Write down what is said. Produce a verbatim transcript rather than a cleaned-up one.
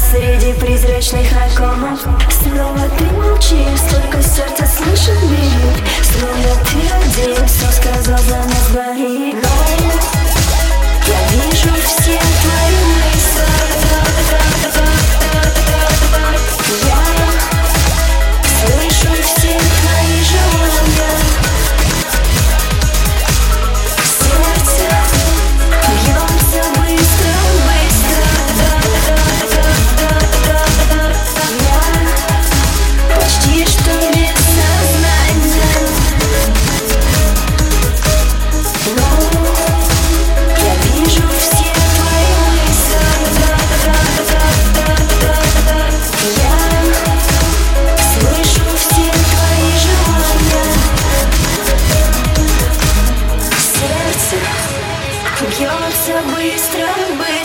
среди призрачных окон. Снова ты молчишь, только сердце слышит бит. Словно ты один все сказал за нас двоих. Но я вижу все твои мысли. Я слышу все твои желания. Сердце бьется быстро, быстро. Я почти что без сознания. Но я вижу все твои мысли. Я слышу все твои желания. Сердце бьется быстро, быстро.